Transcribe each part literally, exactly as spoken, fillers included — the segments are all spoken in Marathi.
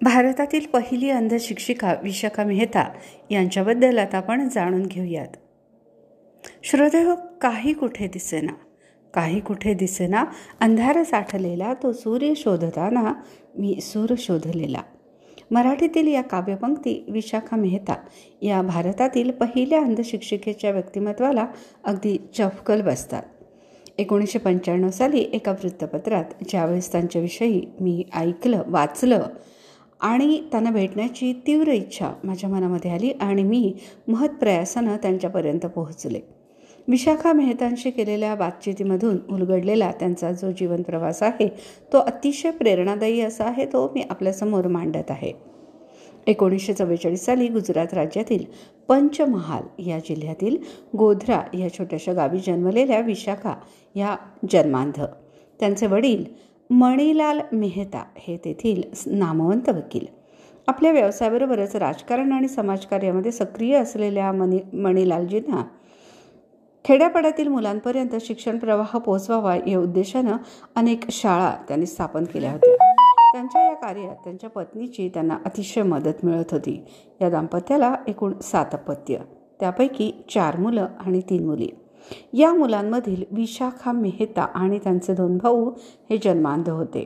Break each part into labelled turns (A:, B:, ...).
A: भारतातील पहिली अंध शिक्षिका विशाखा मेहता यांच्याबद्दल आता आपण जाणून घेऊयात. श्रोतेहो, काही कुठे दिसेना, काही कुठे दिसेना, अंधार साठलेला तो सूर्य शोधताना मी सूर शोधलेला. मराठीतील या काव्यपंक्ती विशाखा मेहता या भारतातील पहिल्या अंध शिक्षिकेच्या व्यक्तिमत्वाला अगदी चपकल बसतात. एकोणीसशे पंच्याण्णव साली एका वृत्तपत्रात ज्यावेळेस त्यांच्याविषयी मी ऐकलं, वाचलं आणि त्यांना भेटण्याची तीव्र इच्छा माझ्या मनामध्ये आली आणि मी महत्प्रयासानं त्यांच्यापर्यंत पोहोचले. विशाखा मेहतांशी केलेल्या बातचितीमधून उलगडलेला त्यांचा जो जीवन प्रवास आहे तो अतिशय प्रेरणादायी असा आहे, तो मी आपल्यासमोर मांडत आहे. एकोणीसशे चव्वेचाळीस साली गुजरात राज्यातील पंचमहाल या जिल्ह्यातील गोध्रा या छोट्याशा गावी जन्मलेल्या विशाखा या जन्मांध. त्यांचे वडील मणिलाल मेहता हे तेथील नामवंत वकील. आपल्या व्यवसायाबरोबरच राजकारण आणि समाजकार्यामध्ये सक्रिय असलेल्या मणी मणिलालजींना खेड्यापाड्यातील मुलांपर्यंत शिक्षण प्रवाह पोहोचवावा या उद्देशानं अनेक शाळा त्यांनी स्थापन केल्या होत्या. त्यांच्या या कार्यात त्यांच्या पत्नीची त्यांना अतिशय मदत मिळत होती. या दाम्पत्याला एकूण सात अपत्य, त्यापैकी चार मुलं आणि तीन मुली. या मुलांमधील विशाखा मेहता आणि त्यांचे दोन भाऊ हे जन्मांध होते.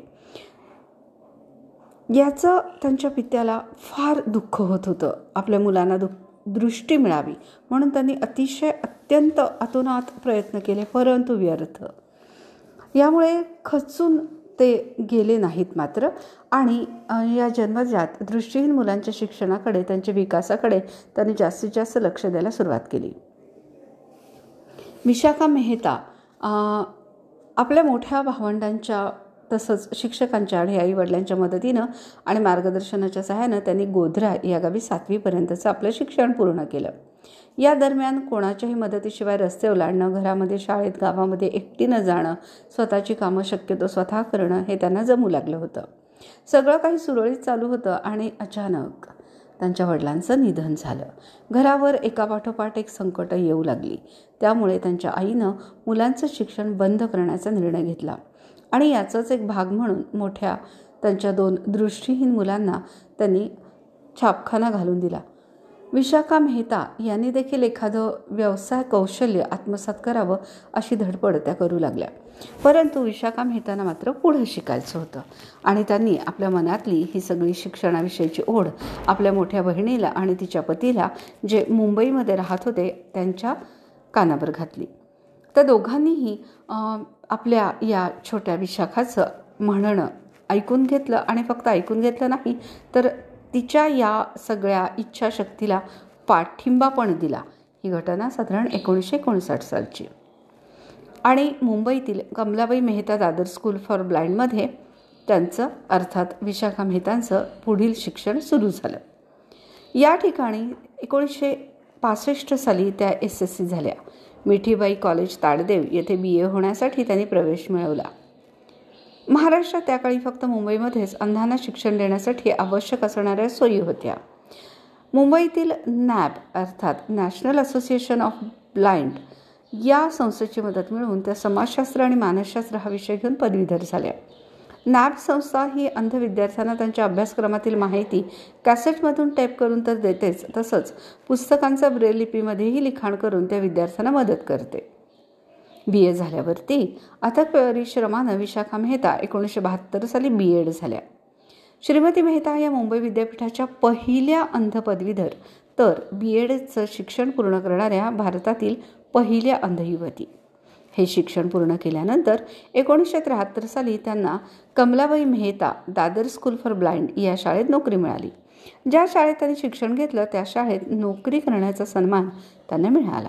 A: याचं त्यांच्या पित्याला फार दुःख होत होतं. आपल्या मुलांना दु दृष्टी मिळावी म्हणून त्यांनी अतिशय अत्यंत अतोनात प्रयत्न केले, परंतु व्यर्थ. यामुळे खचून ते गेले नाहीत मात्र, आणि या जन्मजात दृष्टीहीन मुलांच्या शिक्षणाकडे, त्यांच्या विकासाकडे त्यांनी जास्तीत जास्त लक्ष द्यायला सुरुवात केली. विशाखा मेहता आपल्या मोठ्या भावंडांच्या तसंच शिक्षकांच्या आणि आईवडिलांच्या मदतीनं आणि मार्गदर्शनाच्या सहाय्यानं त्यांनी गोध्रा या गावी सातवीपर्यंतचं आपलं शिक्षण पूर्ण केलं. या दरम्यान कोणाच्याही मदतीशिवाय रस्ते ओलांडणं, घरामध्ये, शाळेत, गावामध्ये एकटीनं जाणं, स्वतःची कामं शक्यतो स्वतः करणं हे त्यांना जमू लागलं होतं. सगळं काही सुरळीत चालू होतं आणि अचानक त्यांच्या वडिलांचं निधन झालं. घरावर एकापाठोपाठ एक संकट येऊ लागली. त्यामुळे त्यांच्या आईनं मुलांचं शिक्षण बंद करण्याचा निर्णय घेतला आणि याचाच एक भाग म्हणून मोठ्या त्यांच्या दोन दृष्टीहीन मुलांना त्यांनी छापखाना घालून दिला. विशाखा मेहता यांनी देखील एखादं व्यवसाय कौशल्य आत्मसात करावं अशी धडपड त्या करू लागल्या. परंतु विशाखा मेहतांना मात्र पुढं शिकायचं होतं आणि त्यांनी आपल्या मनातली ही सगळी शिक्षणाविषयीची ओढ आपल्या मोठ्या बहिणीला आणि तिच्या पतीला, जे मुंबईमध्ये राहत होते, त्यांच्या कानावर घातली. त्या दोघांनीही आपल्या या छोट्या विशाखाचं म्हणणं ऐकून घेतलं आणि फक्त ऐकून घेतलं नाही तर तिच्या या सगळ्या इच्छाशक्तीला पाठिंबा पण दिला. ही घटना साधारण एकोणीसशे एकोणसाठ सालची आणि मुंबईतील कमलाबाई मेहता दादर स्कूल फॉर ब्लाइंडमध्ये त्यांचं अर्थात विशाखा मेहतांचं पुढील शिक्षण सुरू झालं. या ठिकाणी एकोणीसशे पासष्ट साली त्या एस एस सी झाल्या. मिठीबाई कॉलेज ताडदेव येथे बी ए होण्यासाठी त्यांनी प्रवेश मिळवला. महाराष्ट्रात त्याकाळी फक्त मुंबईमध्येच अंधांना शिक्षण देण्यासाठी आवश्यक असणाऱ्या सोयी होत्या. मुंबईतील नॅब अर्थात नॅशनल असोसिएशन ऑफ ब्लाइंड या संस्थेची मदत मिळवून त्या समाजशास्त्र आणि मानसशास्त्र हा विषय घेऊन पदवीधर झाल्या. नॅब संस्था ही अंध विद्यार्थ्यांना त्यांच्या अभ्यासक्रमातील माहिती कॅसेटमधून टेप करून तर देतेच, तसंच पुस्तकांचा ब्रेल लिपीमध्येही लिखाण करून त्या विद्यार्थ्यांना मदत करते. बी ए झाल्यावरती अथक परिश्रमानं विशाखा मेहता एकोणीसशे बहात्तर साली बी एड झाल्या. श्रीमती मेहता या मुंबई विद्यापीठाच्या पहिल्या अंध पदवीधर तर बी एडचं शिक्षण पूर्ण करणाऱ्या भारतातील पहिल्या अंध युवती. हे शिक्षण पूर्ण केल्यानंतर एकोणीसशे त्र्याहत्तर साली त्यांना Kamalabai Mehta Dadar school for blind या शाळेत नोकरी मिळाली. ज्या शाळेत त्यांनी शिक्षण घेतलं त्या शाळेत नोकरी करण्याचा सन्मान त्यांना मिळाला.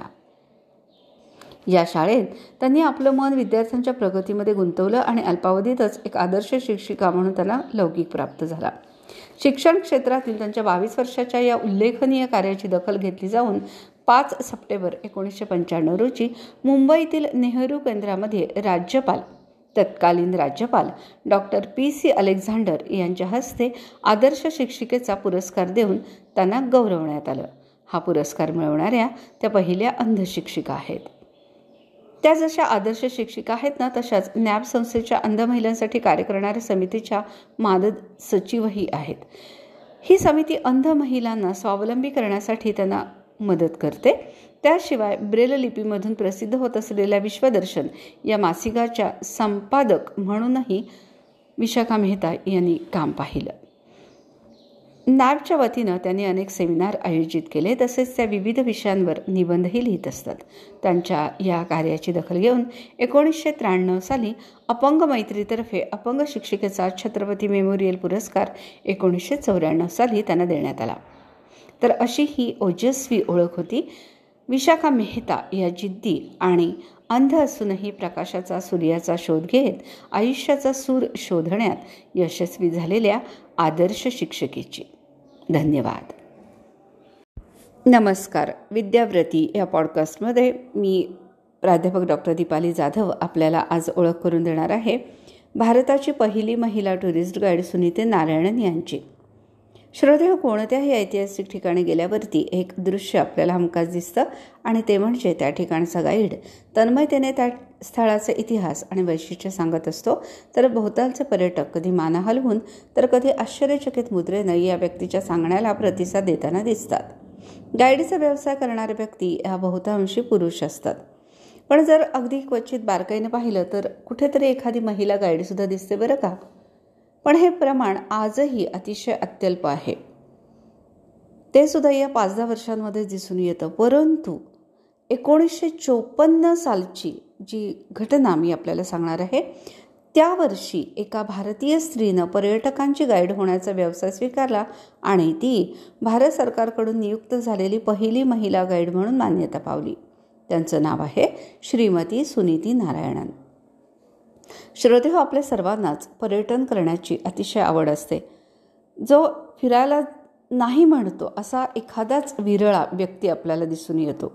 A: या शाळेत त्यांनी आपलं मन विद्यार्थ्यांच्या प्रगतीमध्ये गुंतवलं आणि अल्पावधीतच एक आदर्श शिक्षिका म्हणून त्यांना लौकिक प्राप्त झाला. शिक्षण क्षेत्रातील त्यांच्या बावीस वर्षाच्या या उल्लेखनीय कार्याची दखल घेतली जाऊन पाच सप्टेंबर एकोणीसशे पंच्याण्णव रोजी मुंबईतील नेहरू केंद्रामध्ये राज्यपाल तत्कालीन राज्यपाल डॉक्टर पी सी अलेक्झांडर यांच्या हस्ते आदर्श शिक्षिकेचा पुरस्कार देऊन त्यांना गौरवण्यात आलं. हा पुरस्कार मिळवणाऱ्या त्या पहिल्या अंध शिक्षिका आहेत. त्या जशा आदर्श शिक्षिका आहेत ना, तशाच नॅब संस्थेच्या अंध महिलांसाठी कार्य करणाऱ्या समितीच्या मानद सचिवही आहेत. ही समिती अंध महिलांना स्वावलंबी करण्यासाठी त्यांना मदत करते. त्याशिवाय ब्रेल लिपीमधून प्रसिद्ध होत असलेल्या विश्वदर्शन या मासिकाच्या संपादक म्हणूनही विशाखा मेहता यांनी काम पाहिलं. नॅबच्या वतीनं त्यांनी अनेक सेमिनार आयोजित केले, तसेच त्या विविध विषयांवर निबंधही लिहित असतात. त्यांच्या या कार्याची दखल घेऊन एकोणीसशे त्र्याण्णव साली अपंग मैत्रीतर्फे अपंग शिक्षिकेचा छत्रपती मेमोरियल पुरस्कार एकोणीसशे चौऱ्याण्णव साली त्यांना देण्यात आला. तर अशी ही ओजस्वी ओळख होती विशाखा मेहता या जिद्दी आणि अंध असूनही प्रकाशाचा सूर्याचा शोध घेत आयुष्याचा सूर शोधण्यात यशस्वी झालेल्या आदर्श शिक्षकेची. धन्यवाद. नमस्कार. विद्याव्रती या पॉडकास्टमध्ये मी प्राध्यापक डॉक्टर दीपाली जाधव आपल्याला आज ओळख करून देणार आहे भारताची पहिली महिला टुरिस्ट गाईड सुनीती नारायणन यांची. श्रोते, कोणत्याही ऐतिहासिक ठिकाणी गेल्यावरती एक दृश्य आपल्याला हमखास दिसतं आणि ते म्हणजे त्या ठिकाणचा गाईड तन्मयतेने त्या स्थळाचा इतिहास आणि वैशिष्ट्य सांगत असतो, तर बहुतांचे पर्यटक कधी माना हलवून तर कधी आश्चर्यचकित मुद्रेनं या व्यक्तीच्या सांगण्याला प्रतिसाद देताना दिसतात. गाईडचा व्यवसाय करणारे व्यक्ती ह्या बहुतांशी पुरुष असतात, पण जर अगदी क्वचित बारकाईने पाहिलं तर कुठेतरी एखादी महिला गाईडसुद्धा दिसते बरं का. पण हे प्रमाण आजही अतिशय अत्यल्प आहे. ते सुद्धा या पाच दहा वर्षांमध्ये दिसून येतं. परंतु एकोणीसशे चोपन्न सालची जी घटना मी आपल्याला सांगणार आहे, त्या वर्षी एका भारतीय स्त्रीनं पर्यटकांची गाईड होण्याचा व्यवसाय स्वीकारला आणि ती भारत सरकारकडून नियुक्त झालेली पहिली महिला गाईड म्हणून मान्यता पावली. त्यांचं नाव आहे श्रीमती सुनीती नारायणन. श्रोते हो, आपल्या सर्वांनाच पर्यटन करण्याची अतिशय आवड असते. जो फिरायला नाही म्हणतो असा एखादाच विरळा व्यक्ती आपल्याला दिसून येतो.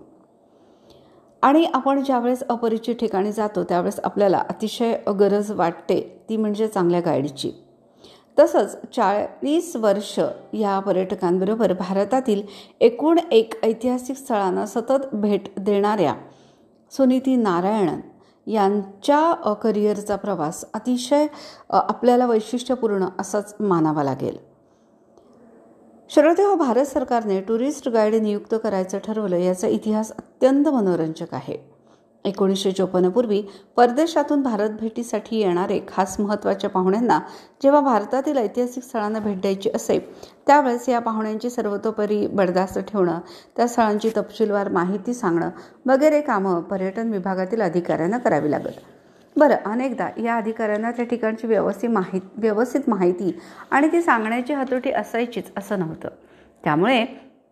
A: आणि आपण ज्यावेळेस अपरिचित ठिकाणी जातो त्यावेळेस आपल्याला अतिशय गरज वाटते ती म्हणजे चांगल्या गाईडची. तसंच चाळीस वर्ष या पर्यटकांबरोबर भारतातील एकूण एक ऐतिहासिक स्थळांना सतत भेट देणाऱ्या सुनीती नारायणन यांच्या करिअरचा प्रवास अतिशय आपल्याला वैशिष्ट्यपूर्ण असाच मानावा लागेल. श्रोते हो, भारत सरकारने टुरिस्ट गाईड नियुक्त करायचं ठरवलं याचा इतिहास अत्यंत मनोरंजक आहे. एकोणीसशे चोपन्न पूर्वी परदेशातून भारत भेटीसाठी येणारे खास महत्त्वाच्या पाहुण्यांना जेव्हा भारतातील ऐतिहासिक स्थळांना भेट द्यायची असे त्यावेळेस या पाहुण्यांची सर्वतोपरी बडदास्त ठेवणं, त्या स्थळांची तपशीलवार माहिती सांगणं वगैरे कामं पर्यटन विभागातील अधिकाऱ्यांना करावी लागत. बरं, अनेकदा या अधिकाऱ्यांना त्या ठिकाणची व्यवस्थित माहिती व्यवस्थित माहिती आणि ती सांगण्याची हातोटी असायचीच असं नव्हतं. त्यामुळे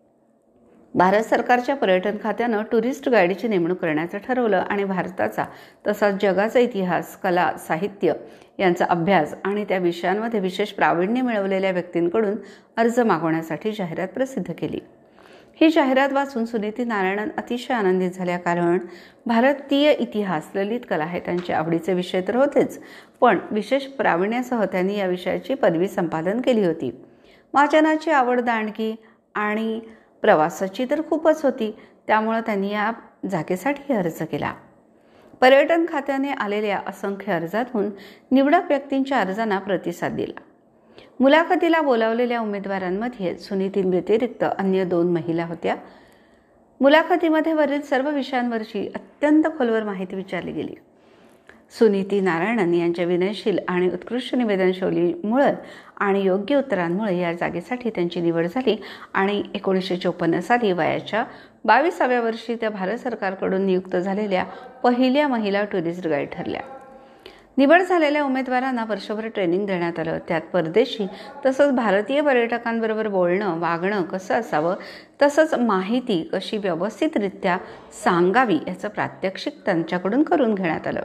A: भारत सरकारच्या पर्यटन खात्यानं टुरिस्ट गाईडची नेमणूक करण्याचं ठरवलं आणि भारताचा तसाच जगाचा इतिहास, कला, साहित्य यांचा अभ्यास आणि त्या विषयांमध्ये विशेष प्रावीण्य मिळवलेल्या व्यक्तींकडून अर्ज मागवण्यासाठी जाहिरात प्रसिद्ध केली. ही जाहिरात वाचून सुनीती नारायणन अतिशय आनंदित झाल्या, कारण भारतीय इतिहास, ललित कला हे त्यांचे आवडीचे विषय तर होतेच, पण विशेष प्रावीण्यासह त्यांनी या विषयाची पदवी संपादन केली होती. वाचनाची आवड, दांडगी आणि प्रवासाची तर खूपच होती, त्यामुळे त्यांनी या जागेसाठी अर्ज केला. पर्यटन खात्याने आलेल्या असंख्य अर्जातून निवडक व्यक्तींच्या अर्जांना प्रतिसाद दिला. मुलाखतीला बोलावलेल्या उमेदवारांमध्ये सुनीतींव्यतिरिक्त अन्य दोन महिला होत्या. मुलाखतीमध्ये वरील सर्व विषयांवरची अत्यंत खोलवर माहिती विचारली गेली. सुनीती नारायणन यांच्या विनयशील आणि उत्कृष्ट निवेदन शैलीमुळे आणि योग्य उत्तरांमुळे या जागेसाठी त्यांची निवड झाली आणि एकोणीसशे चोपन्न साली वयाच्या बावीसाव्या वर्षी त्या भारत सरकारकडून नियुक्त झालेल्या पहिल्या महिला टुरिस्ट गाईड ठरल्या. निवड झालेल्या उमेदवारांना वर्षभर ट्रेनिंग देण्यात आलं. त्यात परदेशी तसंच भारतीय पर्यटकांबरोबर बोलणं, वागणं कसं असावं, तसंच माहिती कशी व्यवस्थितरित्या सांगावी याचं प्रात्यक्षिक त्यांच्याकडून करून घेण्यात आलं.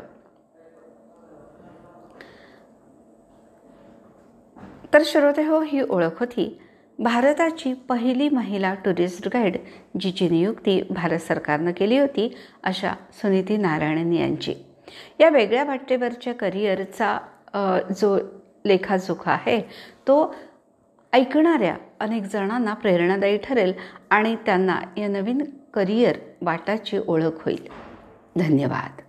A: तर श्रोते हो, ही ओळख होती भारताची पहिली महिला टुरिस्ट गाईड, जिची नियुक्ती भारत सरकारनं केली होती अशा सुनीती नारायणन यांची. या वेगळ्या वाटेवरच्या करिअरचा जो लेखाजोखा आहे तो ऐकणाऱ्या अनेक जणांना प्रेरणादायी ठरेल आणि त्यांना या नवीन करिअर वाटाची ओळख होईल. धन्यवाद.